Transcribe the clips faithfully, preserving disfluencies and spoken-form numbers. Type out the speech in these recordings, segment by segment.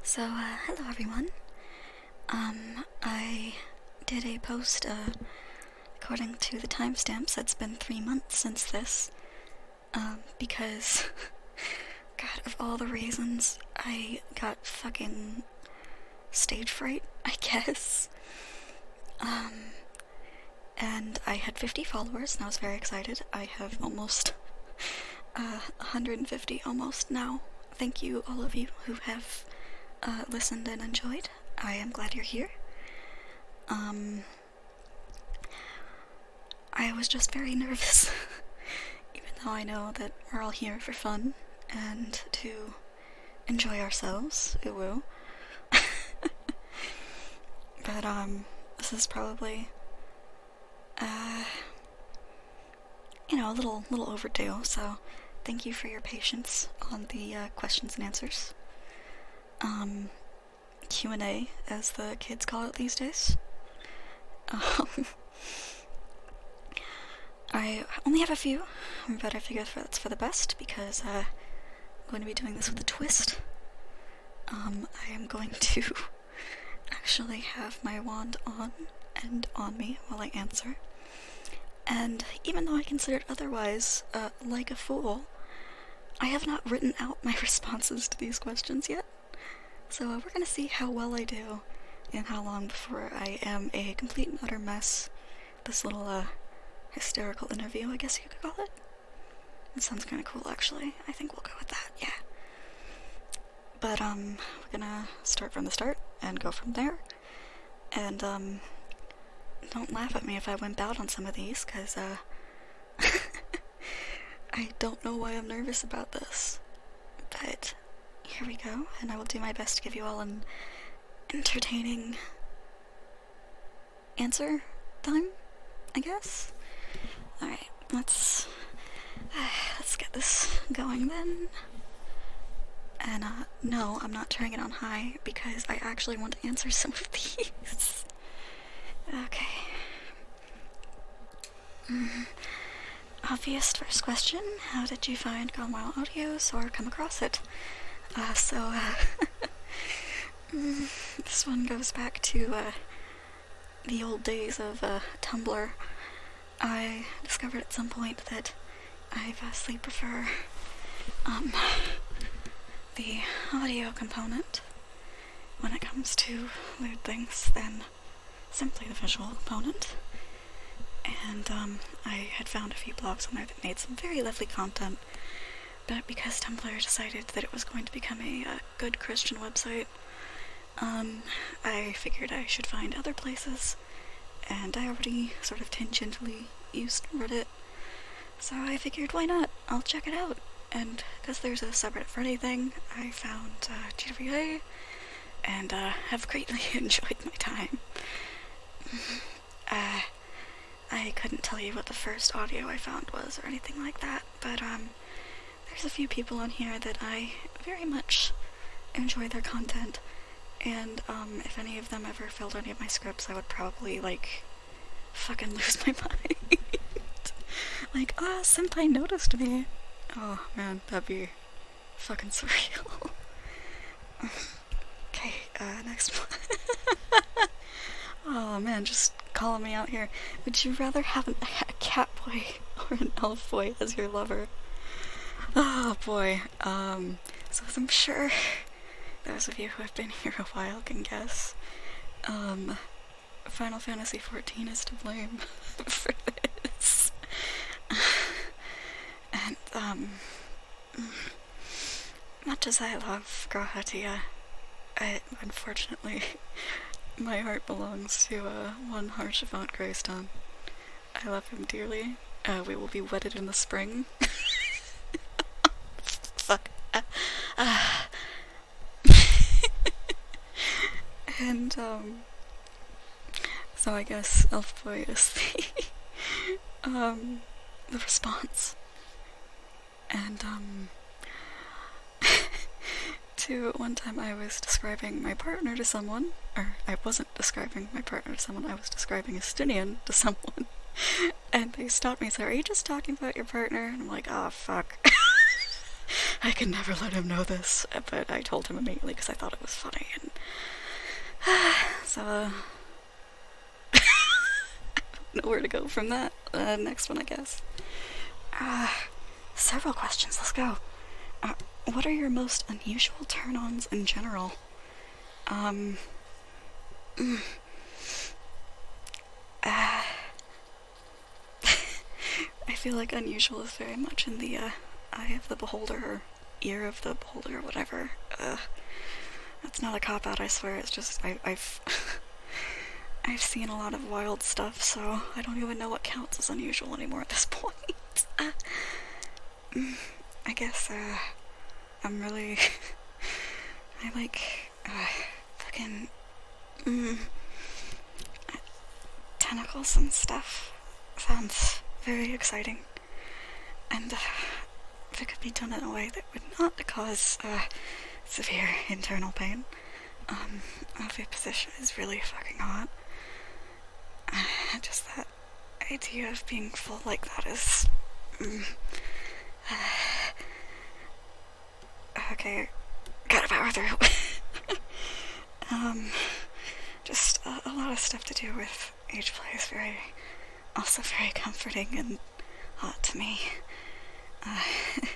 So, uh, hello everyone. Um, I did a post, uh, according to the timestamps, it's been three months since this, um, because, God, of all the reasons, I got fucking stage fright, I guess. Um, and I had fifty followers, and I was very excited. I have almost, uh, one hundred fifty almost now. Thank you, all of you who have Uh, listened and enjoyed. I am glad you're here. Um, I was just very nervous, even though I know that we're all here for fun and to enjoy ourselves. Ooh woo. But, um, this is probably, uh, you know, a little, little overdue, so thank you for your patience on the, uh, questions and answers. Um, Q and A, as the kids call it these days. Um, I only have a few, but I figure that's for the best, because, uh, I'm going to be doing this with a twist. Um, I am going to actually have my wand on and on me while I answer. And even though I consider it otherwise, uh, like a fool, I have not written out my responses to these questions yet. So uh, we're gonna see how well I do and how long before I am a complete and utter mess. This little, uh, hysterical interview, I guess you could call it. It sounds kinda cool, actually. I think we'll go with that, yeah. But, um, we're gonna start from the start and go from there. And, um, don't laugh at me if I wimp out on some of these, cause, uh, I don't know why I'm nervous about this. But here we go, and I will do my best to give you all an entertaining answer time, I guess. Alright, let's uh, let's get this going then. And uh, no, I'm not turning it on high because I actually want to answer some of these. Okay. Mm. Obvious first question, how did you find Gone Wild Audios or come across it? Uh, so, uh, this one goes back to, uh, the old days of, uh, Tumblr. I discovered at some point that I vastly prefer, um, the audio component when it comes to weird things than simply the visual component. And, um, I had found a few blogs on there that made some very lovely content. But because Tumblr decided that it was going to become a uh, good Christian website, um, I figured I should find other places, and I already sort of tangentially used Reddit, so I figured why not, I'll check it out, and because there's a subreddit for anything, I found uh, G W A, and uh, have greatly enjoyed my time. uh, I couldn't tell you what the first audio I found was or anything like that, but, um, there's a few people on here that I very much enjoy their content, and, um, if any of them ever filled any of my scripts, I would probably, like, fucking lose my mind. Like, ah, oh, senpai noticed me. Oh, man, that'd be fucking surreal. Okay, uh, next one. Oh, man, just calling me out here. Would you rather have an, a cat boy or an elf boy as your lover? Oh boy, um, so as I'm sure those of you who have been here a while can guess, um, Final Fantasy fourteen is to blame for this. And, um, much as I love Grahatia, I, unfortunately, my heart belongs to, uh, one Haurchefant Greystone. I love him dearly. Uh, we will be wedded in the spring. Fuck. Uh, uh. And, um, so I guess Elf Boy is the, um, the response. And, um, to one time I was describing my partner to someone, or I wasn't describing my partner to someone, I was describing Estinian to someone, and they stopped me and said, are you just talking about your partner? And I'm like, oh, fuck. I could never let him know this, but I told him immediately because I thought it was funny, and so uh, I don't know where to go from that. Uh, next one, I guess. Uh, several questions. Let's go. Uh, what are your most unusual turn-ons in general? Um. Mm, uh, I feel like unusual is very much in the uh, eye of the beholder, or ear of the beholder, or whatever. Uh, that's not a cop-out, I swear. It's just I, I've I've seen a lot of wild stuff, so I don't even know what counts as unusual anymore at this point. uh, mm, I guess uh, I'm really I like uh, fucking mm, tentacles and stuff. Sounds very exciting, and uh, if it could be done in a way that would not cause uh, severe internal pain, um, the position is really fucking hot. Uh, just that idea of being full like that is... Mm, uh, okay, gotta power through. um, just a, a lot of stuff to do with age play is very... also very comforting and hot to me. Uh,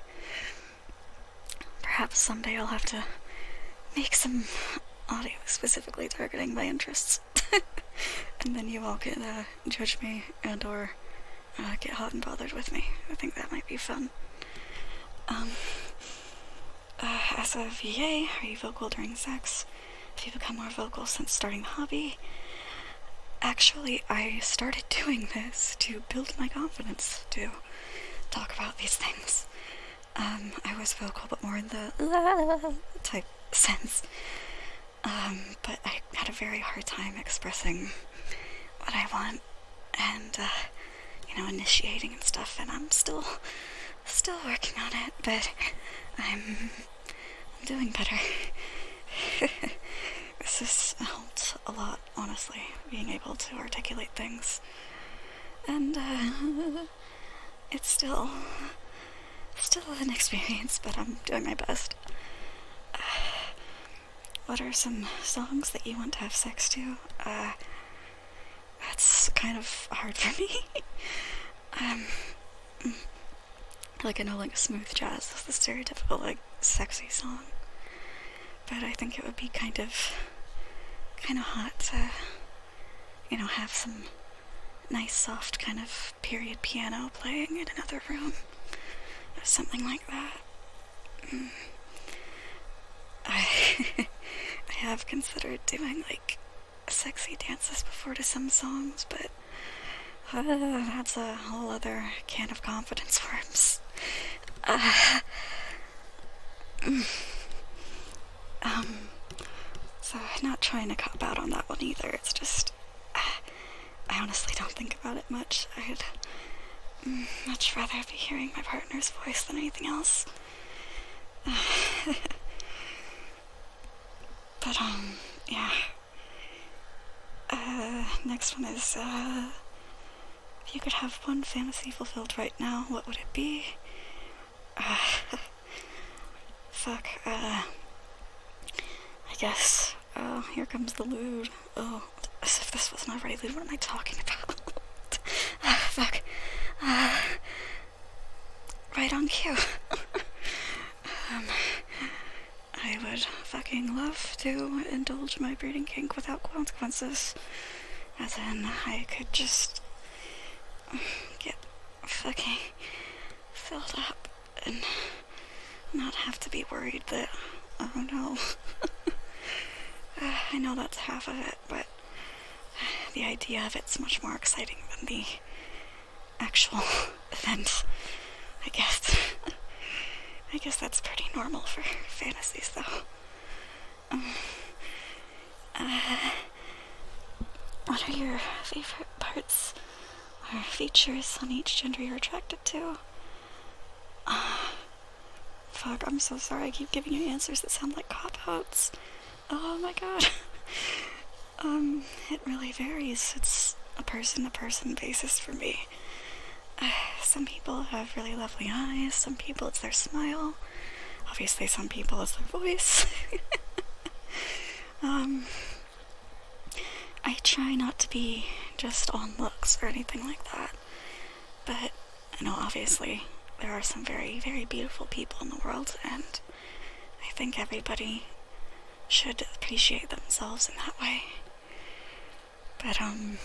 perhaps someday I'll have to make some audio specifically targeting my interests. And then you all can uh, judge me and or uh, get hot and bothered with me. I think that might be fun. Um, uh, as a V A, are you vocal during sex? Have you become more vocal since starting the hobby? Actually, I started doing this to build my confidence to talk about these things. Um, I was vocal, but more in the la type sense. Um, but I had a very hard time expressing what I want and, uh, you know, initiating and stuff, and I'm still, still working on it, but I'm, I'm doing better. This has helped a lot, honestly, being able to articulate things. And, uh, it's still, still an experience, but I'm doing my best. Uh, what are some songs that you want to have sex to? Uh, that's kind of hard for me. um, like, I know, like, smooth jazz is the stereotypical, like, sexy song. But I think it would be kind of, kind of hot to, you know, have some nice, soft kind of period piano playing in another room, or something like that. Mm. I, I have considered doing, like, sexy dances before to some songs, but uh, that's a whole other can of confidence worms. Uh, mm. Um, so I'm not trying to cop out on that one either. It's just, uh, I honestly don't think about it much. I'd mm, much rather be hearing my partner's voice than anything else. Uh, but, um, yeah. Uh, next one is, uh, if you could have one fantasy fulfilled right now, what would it be? Uh, fuck, uh... I guess, oh, here comes the lewd. Oh, as if this wasn't already lewd, what am I talking about? uh, fuck. Uh, right on cue. um, I would fucking love to indulge my breeding kink without consequences. As in, I could just get fucking filled up and not have to be worried that, oh no. Uh, I know that's half of it, but the idea of it's much more exciting than the actual event, I guess. I guess that's pretty normal for fantasies, though. Um, uh, what are your favorite parts or features on each gender you're attracted to? Uh, fuck, I'm so sorry I keep giving you answers that sound like cop-outs. Oh my god. um, it really varies. It's a person-to-person basis for me. Uh, some people have really lovely eyes, some people it's their smile. obviously some people it's their voice. um, I try not to be just on looks or anything like that, but, you know, obviously there are some very, very beautiful people in the world, and I think everybody should appreciate themselves in that way. But, um,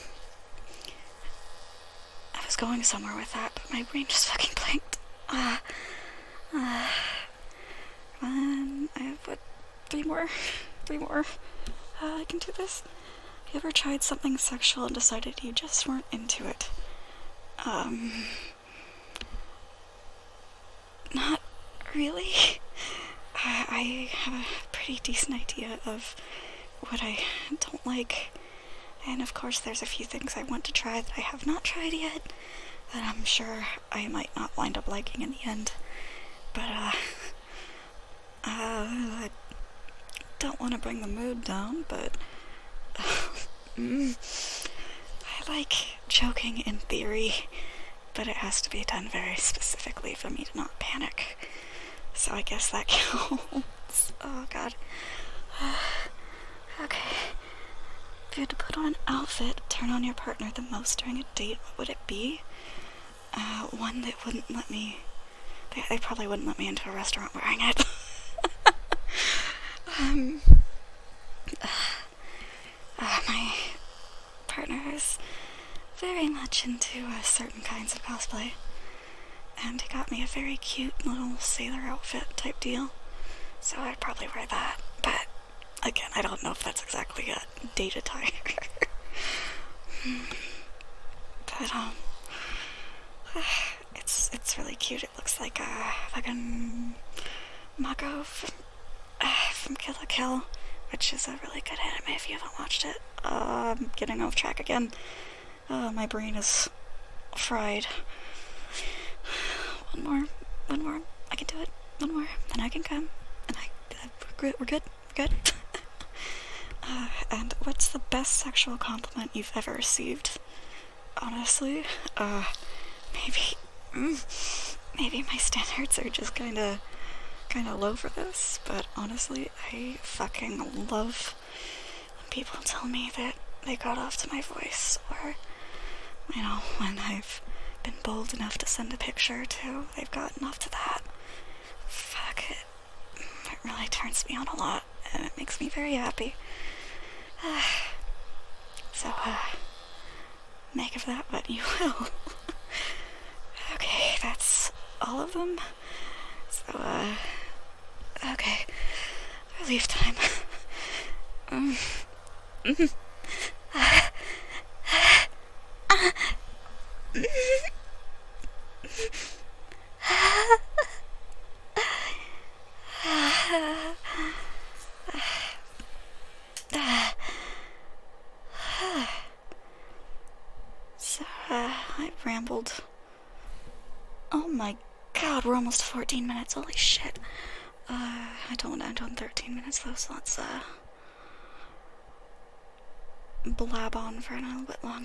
I was going somewhere with that, but my brain just fucking blanked. Uh, uh, um, I have, what, three more? Three more. Uh, I can do this. Have you ever tried something sexual and decided you just weren't into it? Um, not really. Uh, I have a pretty decent idea of what I don't like. And of course there's a few things I want to try that I have not tried yet, that I'm sure I might not wind up liking in the end. But, uh, uh, I don't want to bring the mood down, but, uh, mm, I like choking in theory, but it has to be done very specifically for me to not panic. So I guess that counts. Oh god. Uh, okay. If you had to put on an outfit, turn on your partner the most during a date, what would it be? Uh, one that wouldn't let me... They, they probably wouldn't let me into a restaurant wearing it. um... Uh, uh, my partner is very much into uh, certain kinds of cosplay, and he got me a very cute little sailor outfit type deal, so I'd probably wear that, but again, I don't know if that's exactly a date attire. But, um, it's, it's really cute. It looks like a fucking Mako from, uh, from Kill la Kill, which is a really good anime if you haven't watched it. Uh, I'm getting off track again. Uh, my brain is fried. One more, one more, I can do it. One more, then I can come, and I, uh, we're good, we're good, we're good. Uh, and what's the best sexual compliment you've ever received? Honestly, uh, maybe, mm, maybe my standards are just kinda, kinda low for this, but honestly, I fucking love when people tell me that they got off to my voice, or, you know, when I've been bold enough to send a picture to, they've gotten off to that. Fuck it. It really turns me on a lot, and it makes me very happy. Uh, so, uh, make of that what you will. Okay, that's all of them. So, uh, okay, relief time. um, mm, uh, uh, mm, So, uh, I rambled. Oh my god, we're almost fourteen minutes, holy shit. Uh, I don't want to end on thirteen minutes though, so let's, uh, blab on for a little bit longer.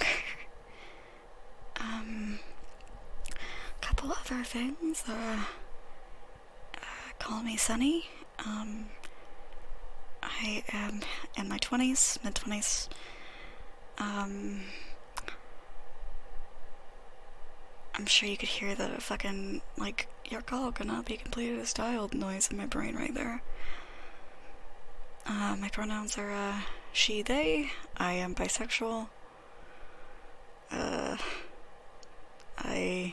um, a couple other things, uh, uh, call me Sunny. um, I am in my twenties, mid-twenties, um, I'm sure you could hear the fucking, like, your call cannot be completed as dialed noise in my brain right there. Uh, my pronouns are, uh, she, they. I am bisexual. Uh, I...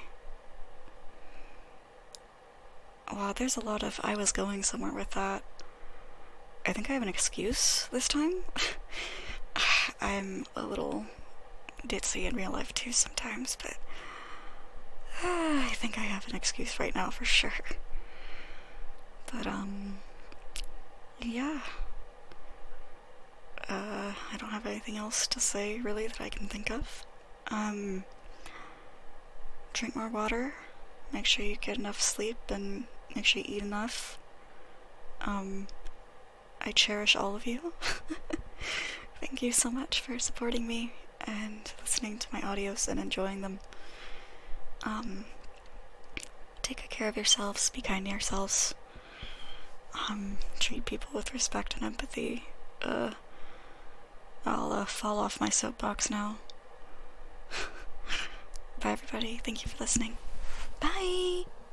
Wow, there's a lot of I was going somewhere with that. I think I have an excuse this time. I'm a little ditzy in real life too sometimes, but uh, I think I have an excuse right now for sure. But, um, yeah. Uh, I don't have anything else to say, really, that I can think of. Um, drink more water, make sure you get enough sleep, and make sure you eat enough. Um, I cherish all of you. Thank you so much for supporting me and listening to my audios and enjoying them. Um, take good care of yourselves, be kind to yourselves. um, treat people with respect and empathy. Uh, I'll uh, fall off my soapbox now. Bye everybody, thank you for listening. Bye!